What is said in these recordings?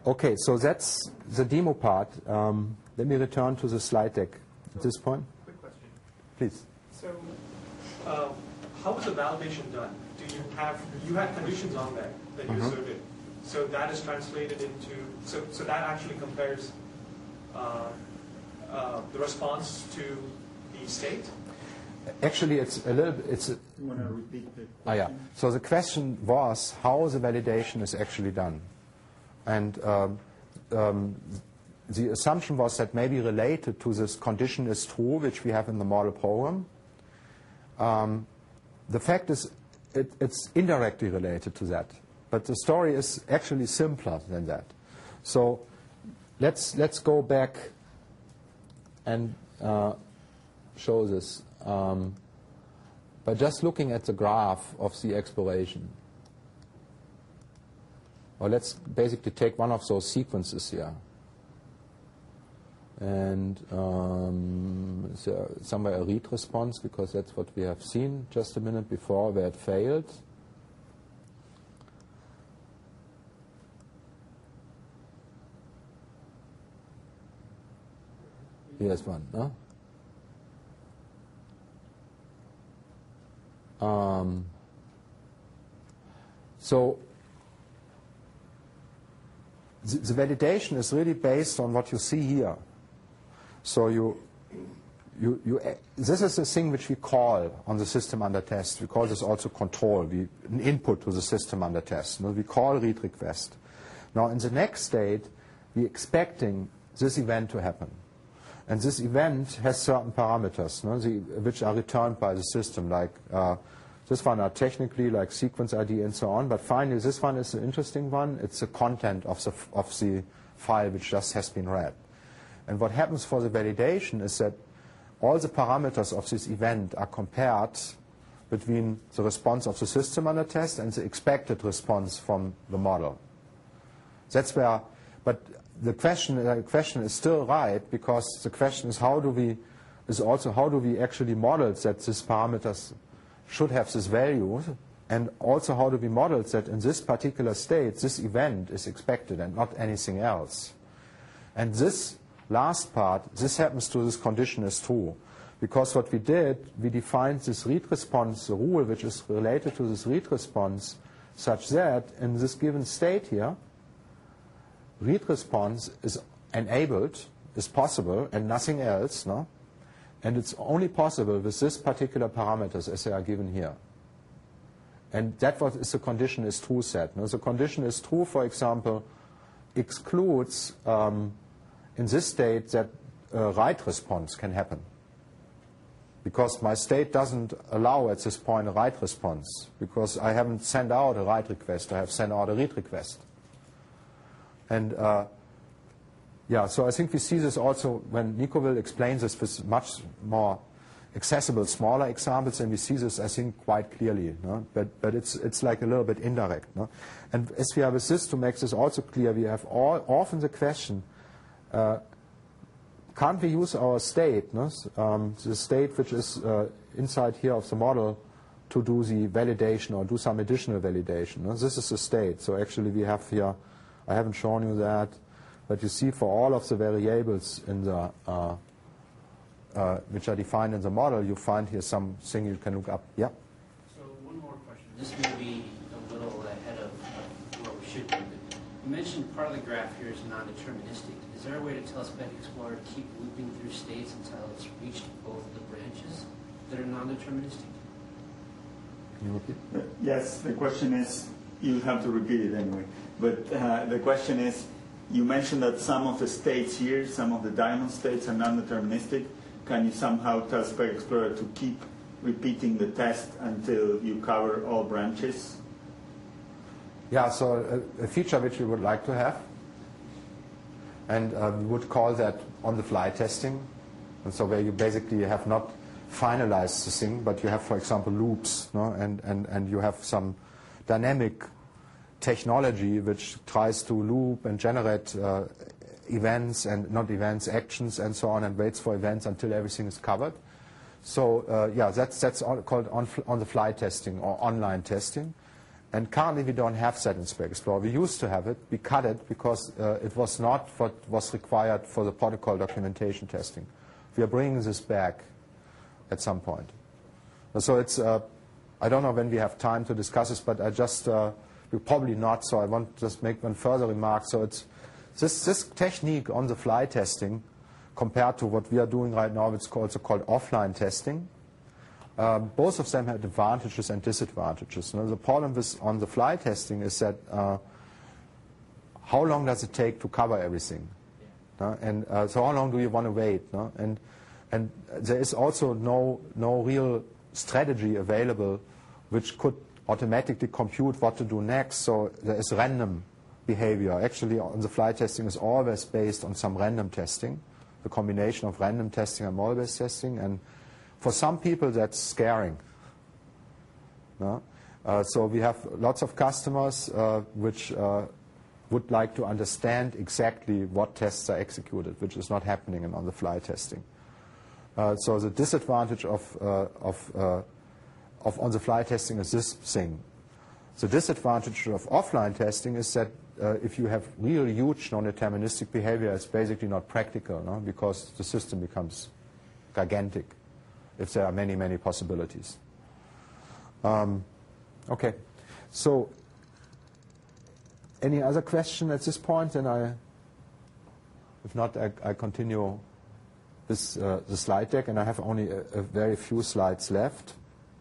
Okay, so that's the demo part. Let me return to the slide deck at this point. Quick question. Please. So, how was the validation done? You had conditions on there that you asserted. So that is translated into, so that actually compares the response to the state? Actually, it's a little bit, You want to repeat the question? yeah. So the question was how the validation is actually done. And the assumption was that maybe related to this condition is true, which we have in the model program. The fact is it's indirectly related to that. But the story is actually simpler than that. So let's go back and show this by just looking at the graph of the exploration. Or let's basically take one of those sequences here. And is there somewhere a read response, because that's what we have seen just a minute before where it failed. Here's one, no? So the validation is really based on what you see here. So this is the thing which we call on the system under test. We call this also control, an input to the system under test. We call read request. Now in the next state, we're expecting this event to happen. And this event has certain parameters, which are returned by the system, like this one are technically like sequence ID and so on. But finally, this one is the interesting one. It's the content of the file which just has been read. And what happens for the validation is that all the parameters of this event are compared between the response of the system under test and the expected response from the model. That's where, but the question is still right, because the question is how do we actually model that these parameters should have this value, and also how do we model that in this particular state this event is expected and not anything else. And this last part, this happens to this condition is true. Because what we did, we defined this read response, the rule which is related to this read response, such that in this given state here, read response is enabled, is possible, and nothing else, no? And it's only possible with this particular parameters as they are given here. And that what is the condition is true set. No? The condition is true, for example, excludes in this state that a write response can happen. Because my state doesn't allow at this point a write response, because I haven't sent out a write request, I have sent out a read request. And yeah, so I think we see this also when Nico will explain this with much more accessible, smaller examples, and we see this, I think, quite clearly. No? But it's like a little bit indirect. No? And as we have with this, to make this also clear, we have often the question, can't we use our state, no? The state which is inside here of the model, to do the validation or do some additional validation? No? This is the state. So actually we have here, I haven't shown you that, but you see for all of the variables in the which are defined in the model, you find here something you can look up. Yeah? So one more question. This may be a little ahead of where we should be, but you mentioned part of the graph here is non-deterministic. Is there a way to tell Spec Explorer to keep looping through states until it's reached both the branches that are non-deterministic? Can you repeat? Yes, the question is, you have to repeat it anyway, but the question is, you mentioned that some of the states here, some of the diamond states are non-deterministic. Can you somehow tell Spec Explorer to keep repeating the test until you cover all branches? Yeah, so a feature which we would like to have, and we would call that on-the-fly testing. And so where you basically have not finalized the thing, but you have, for example, loops, no? and you have some dynamic technology which tries to loop and generate events and not events, actions and so on, and waits for events until everything is covered. So yeah, that's called on-the-fly testing or online testing. And currently we don't have that in Spec Explorer. We used to have it. We cut it because it was not what was required for the protocol documentation testing. We are bringing this back at some point. So it's, I don't know when we have time to discuss this, but I just, we'll probably not, so I want to just make one further remark. So it's this technique on the fly testing compared to what we are doing right now, it's also called offline testing. Both of them have advantages and disadvantages. The problem with on the fly testing is that how long does it take to cover everything? And so how long do you want to wait? And there is also no real strategy available which could automatically compute what to do next. So there is random behavior. Actually, on the fly testing is always based on some random testing, the combination of random testing and model-based testing. And for some people, that's scaring. So we have lots of customers which would like to understand exactly what tests are executed, which is not happening in on-the-fly testing. So the disadvantage of on-the-fly testing is this thing. The disadvantage of offline testing is that if you have really huge non-deterministic behavior, it's basically not practical, because the system becomes gigantic if there are many, many possibilities. Okay, so any other question at this point? Then if not, I continue this the slide deck, and I have only a very few slides left.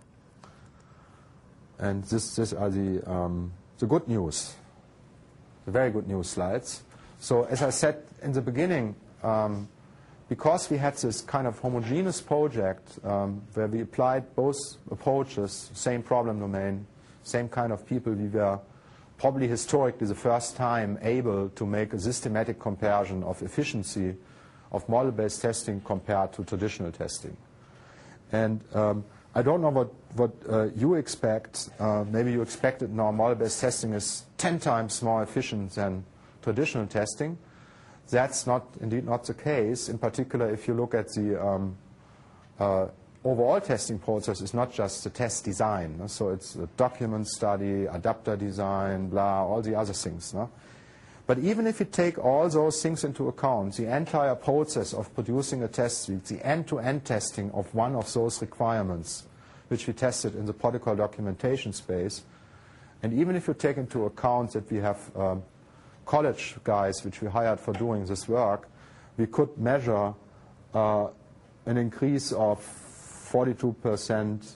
And this are the good news, the very good news slides. So as I said in the beginning, because we had this kind of homogeneous project where we applied both approaches, same problem domain, same kind of people, we were probably historically the first time able to make a systematic comparison of efficiency of model-based testing compared to traditional testing. And I don't know what you expect. Maybe you expected now model-based testing is 10 times more efficient than traditional testing. That's indeed not the case. In particular, if you look at the overall testing process, it's not just the test design. So it's the document study, adapter design, blah, all the other things. But even if you take all those things into account, the entire process of producing a test suite, the end-to-end testing of one of those requirements, which we tested in the protocol documentation space, and even if you take into account that we have college guys which we hired for doing this work, we could measure an increase of 42%,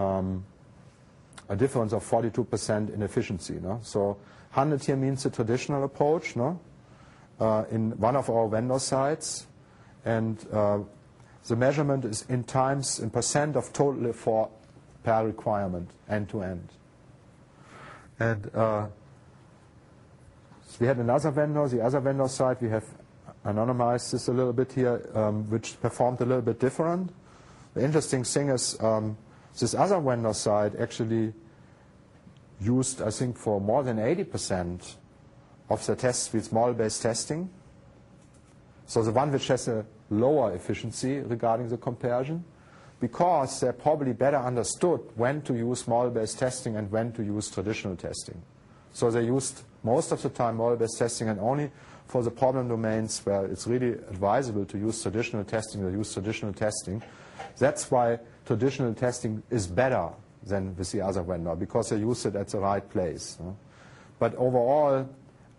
a difference of 42% in efficiency. So 100 here means the traditional approach in one of our vendor sites, and the measurement is in times, in percent of total effort per requirement, end to end. And we had another vendor, the other vendor side, we have anonymized this a little bit here, which performed a little bit different. The interesting thing is this other vendor side actually used, I think, for more than 80% of the tests with model-based testing. So the one which has a lower efficiency regarding the comparison, because they probably better understood when to use model-based testing and when to use traditional testing. So they used most of the time model-based testing, and only for the problem domains where it's really advisable to use traditional testing, they use traditional testing. That's why traditional testing is better than with the other vendor, because they use it at the right place. But overall,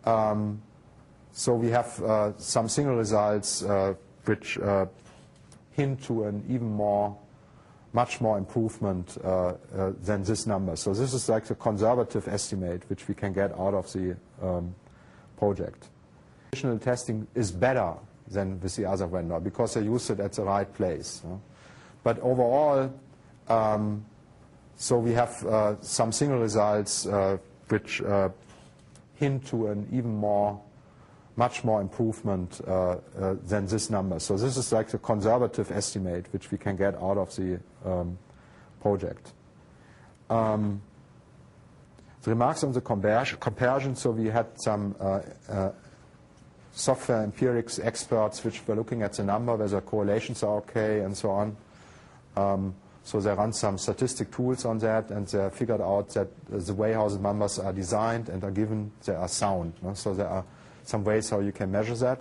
so we have some single results which hint to an even much more improvement than this number. So this is like the conservative estimate which we can get out of the project. Traditional testing is better than with the other vendor, because they use it at the right place. But overall, so we have some single results which hint to an even much more improvement than this number. So this is like the conservative estimate which we can get out of the project. The remarks on the comparison, so we had some software empirics experts which were looking at the number, whether correlations are okay and so on. So they run some statistic tools on that, and they figured out that the way how the numbers are designed and are given, they are sound. No? So there are some ways how you can measure that.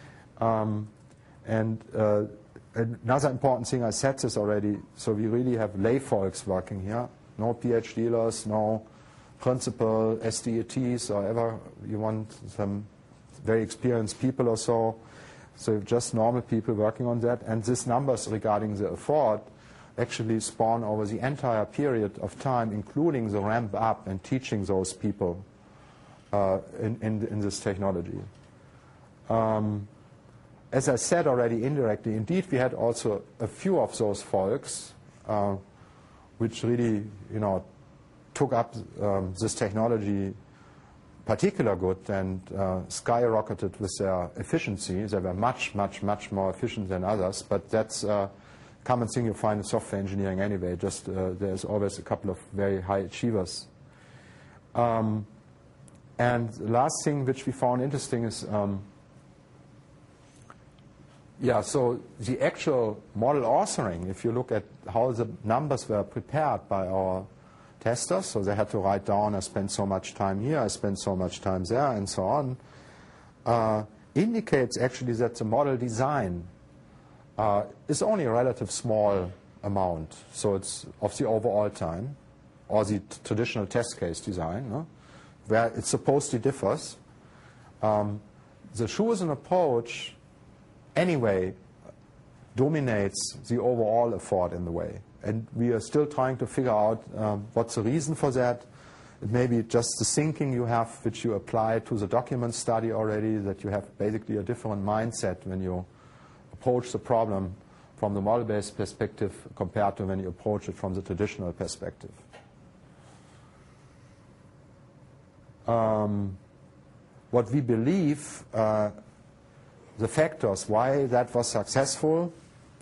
Another important thing, I said this already, so we really have lay folks working here. No PhDers, no principal SDETs, or ever you want some very experienced people or so. So just normal people working on that. And these numbers regarding the effort actually spawn over the entire period of time, including the ramp up and teaching those people in this technology. As I said already indirectly, indeed we had also a few of those folks which really, took up this technology particular good and skyrocketed with their efficiency. They were much, much, much more efficient than others, but that's a common thing you find in software engineering anyway. Just there's always a couple of very high achievers. And the last thing which we found interesting is, so the actual model authoring, if you look at how the numbers were prepared by our testers, so they had to write down, I spent so much time here, I spent so much time there, and so on, indicates actually that the model design is only a relative small amount. So it's of the overall time, or the traditional test case design, no? Where it supposedly differs. The Schusen approach anyway dominates the overall effort in the way. And we are still trying to figure out what's the reason for that. It may be just the thinking you have, which you apply to the document study already, that you have basically a different mindset when you approach the problem from the model-based perspective compared to when you approach it from the traditional perspective. What we believe, the factors why that was successful,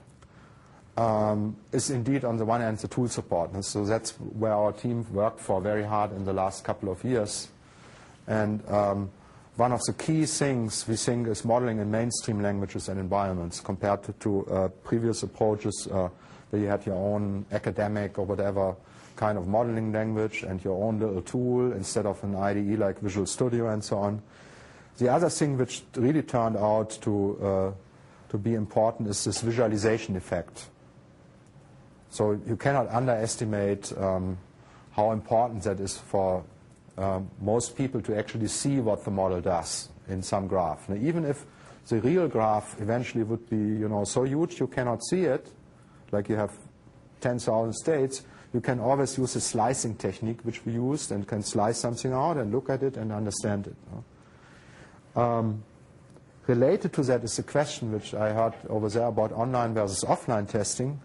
is indeed on the one hand the tool support. And so that's where our team worked for very hard in the last couple of years. And one of the key things we think is modeling in mainstream languages and environments compared to previous approaches where you had your own academic or whatever kind of modeling language and your own little tool instead of an IDE like Visual Studio and so on. The other thing which really turned out to be important is this visualization effect. So you cannot underestimate how important that is for most people to actually see what the model does in some graph. Now, even if the real graph eventually would be so huge you cannot see it, like you have 10,000 states, you can always use a slicing technique which we used and can slice something out and look at it and understand it. Related to that is the question which I heard over there about online versus offline testing.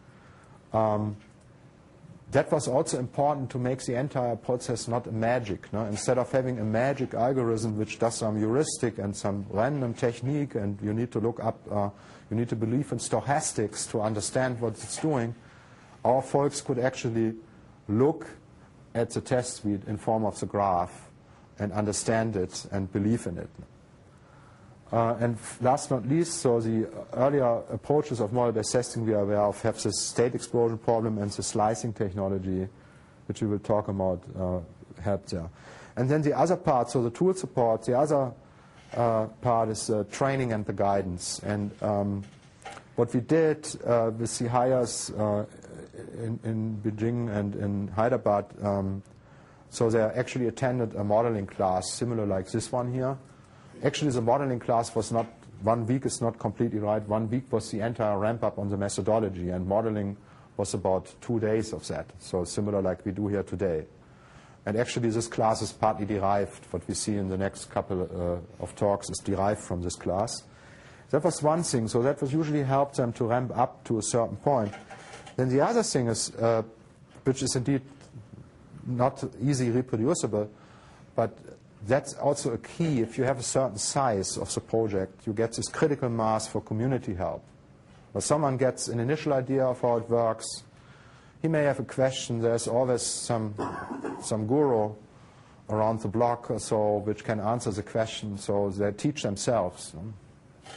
That was also important to make the entire process not a magic. No? Instead of having a magic algorithm which does some heuristic and some random technique and you need to look up, you need to believe in stochastics to understand what it's doing, our folks could actually look at the test suite in form of the graph and understand it and believe in it. And last but not least, so the earlier approaches of model-based testing we are aware of have this state explosion problem and the slicing technology, which we will talk about, help there. And then the other part, so the tool support, the other part is training and the guidance. And what we did with the hires in Beijing and in Hyderabad, so they actually attended a modeling class similar like this one here. Actually, the modeling class was not, 1 week is not completely right. 1 week was the entire ramp-up on the methodology, and modeling was about 2 days of that. So similar like we do here today. And actually, this class is partly derived. What we see in the next couple of talks is derived from this class. That was one thing. So that was usually helped them to ramp up to a certain point. Then the other thing is, which is indeed not easily reproducible, but that's also a key. If you have a certain size of the project, you get this critical mass for community help. When someone gets an initial idea of how it works, he may have a question. There's always some guru around the block or so which can answer the question, so they teach themselves.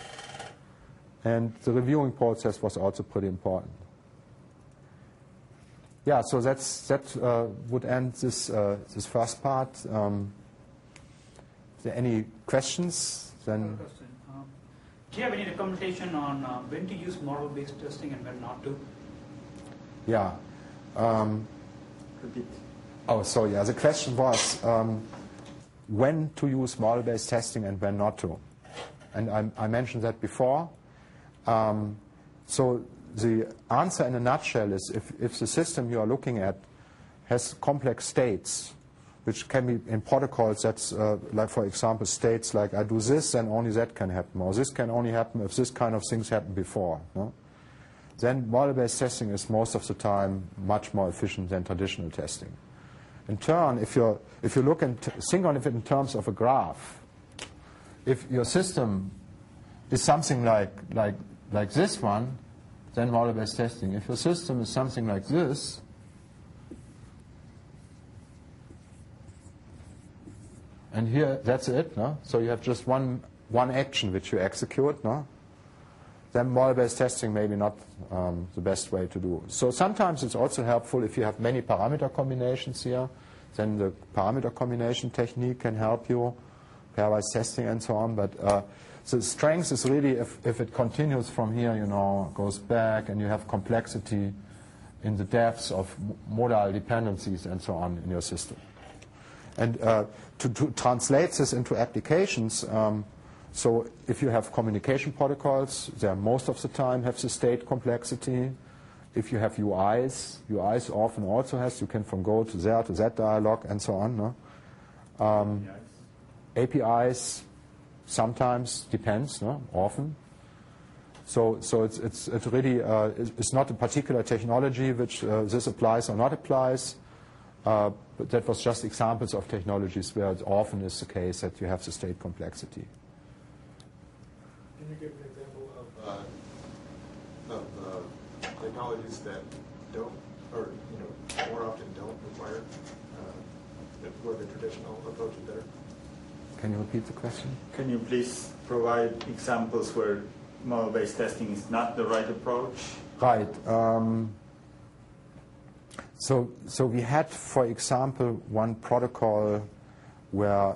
And the reviewing process was also pretty important. Yeah, so that would end this first part. Is there any questions? Then. Question. Do you have any recommendation on when to use model-based testing and when not to? Yeah. Repeat. Oh, so yeah, the question was when to use model-based testing and when not to. And I mentioned that before. So the answer in a nutshell is if the system you are looking at has complex states, which can be in protocols, that's like, for example, states like I do this and only that can happen, or this can only happen if this kind of things happened before. No? Then model-based testing is most of the time much more efficient than traditional testing. In turn, if you look and think on it in terms of a graph, if your system is something like this one, then model-based testing. If your system is something like this, and here that's it, no? So you have just one action which you execute, no? Then model-based testing maybe not the best way to do. So sometimes it's also helpful if you have many parameter combinations here, then the parameter combination technique can help you, pairwise testing and so on. But the strength is really if it continues from here, goes back, and you have complexity in the depths of modal dependencies and so on in your system. And to translate this into applications, so if you have communication protocols, they most of the time have the state complexity. If you have UIs often also has, you can from go to there to that dialog and so on. No? APIs sometimes depends, no? Often. So it's really it's not a particular technology which this applies or not applies. But that was just examples of technologies where it often is the case that you have the state complexity. Can you give an example of technologies that don't, or more often don't require where the traditional approach is better? Can you repeat the question? Can you please provide examples where model-based testing is not the right approach? Right. So we had, for example, one protocol where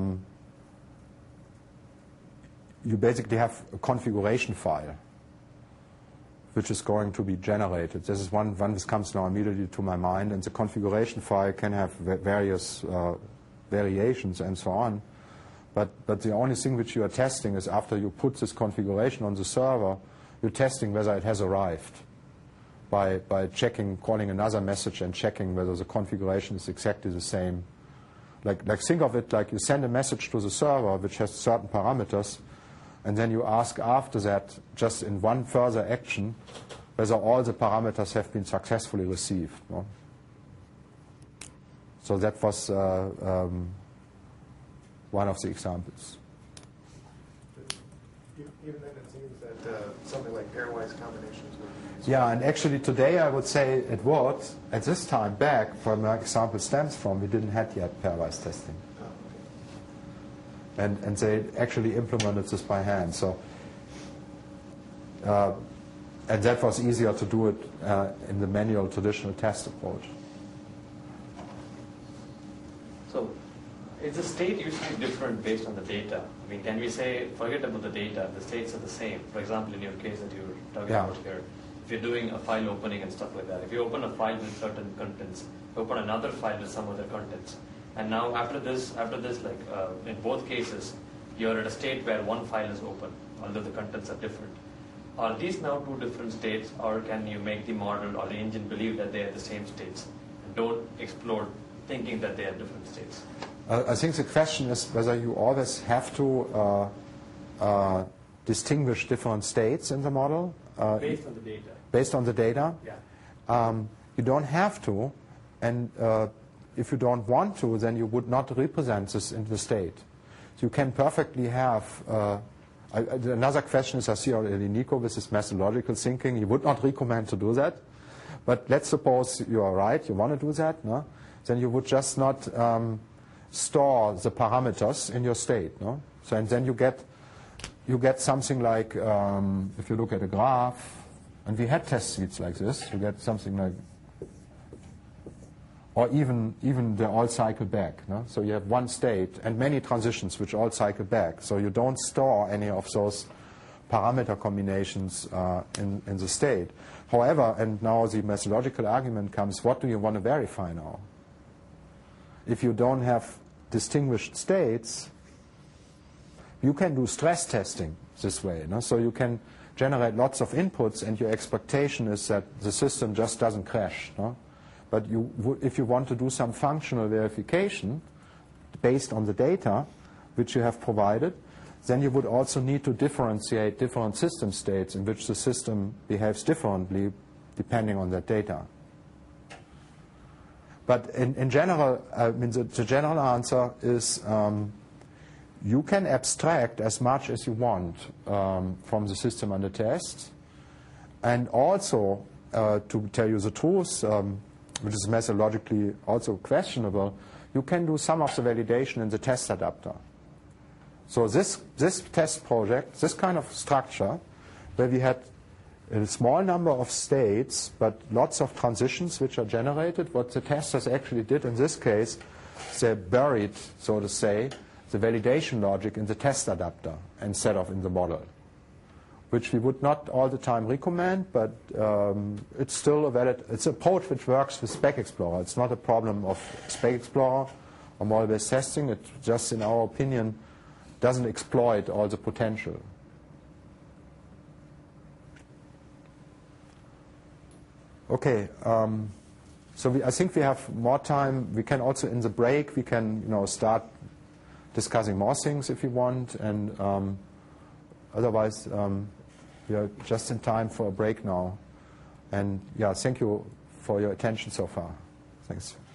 you basically have a configuration file which is going to be generated. This is one this comes now immediately to my mind, and the configuration file can have various variations and so on. But the only thing which you are testing is after you put this configuration on the server, you're testing whether it has arrived by checking, calling another message and checking whether the configuration is exactly the same. Like think of it like you send a message to the server which has certain parameters, and then you ask after that, just in one further action, whether all the parameters have been successfully received. No? So that was one of the examples. Even then, it seems that something like pairwise combinations would be useful. Yeah, and actually today I would say it would. At this time back, from my example stems from, we didn't have yet pairwise testing. Oh, okay. And they actually implemented this by hand. So, and that was easier to do it in the manual traditional test approach. So, is the state usually different based on the data? I mean, can we say, forget about the data, the states are the same? For example, in your case that you were talking about here, if you're doing a file opening and stuff like that, if you open a file with certain contents, you open another file with some other contents, and now after this, like in both cases, you're at a state where one file is open, although the contents are different. Are these now two different states, or can you make the model or the engine believe that they are the same states and don't explode thinking that they are different states? I think the question is whether you always have to distinguish different states in the model. Based on the data. Based on the data. Yeah. You don't have to, and if you don't want to, then you would not represent this in the state. So you can perfectly have, another question is, I see already Nico with his methodological thinking, he would not recommend to do that. But let's suppose you are right, you want to do that, no? Then you would just not store the parameters in your state. No? So, and then you get something like, if you look at a graph, and we had test suites like this, you get something like or even they all cycle back. No? So you have one state and many transitions which all cycle back. So you don't store any of those parameter combinations in the state. However, and now the methodological argument comes, what do you want to verify now? If you don't have distinguished states, you can do stress testing this way. No? So you can generate lots of inputs, and your expectation is that the system just doesn't crash. No? But if you want to do some functional verification based on the data which you have provided, then you would also need to differentiate different system states in which the system behaves differently depending on that data. But in general, I mean, the general answer is you can abstract as much as you want from the system under test. And also, to tell you the truth, which is methodologically also questionable, you can do some of the validation in the test adapter. So this test project, this kind of structure, where we had a small number of states, but lots of transitions which are generated, what the testers actually did in this case, they buried, so to say, the validation logic in the test adapter instead of in the model, which we would not all the time recommend, but it's still a valid, it's an approach which works with Spec Explorer. It's not a problem of Spec Explorer or model-based testing. It just, in our opinion, doesn't exploit all the potential. Okay, so I think we have more time. We can also, in the break, we can start discussing more things if you want, and otherwise we are just in time for a break now. And yeah, thank you for your attention so far. Thanks.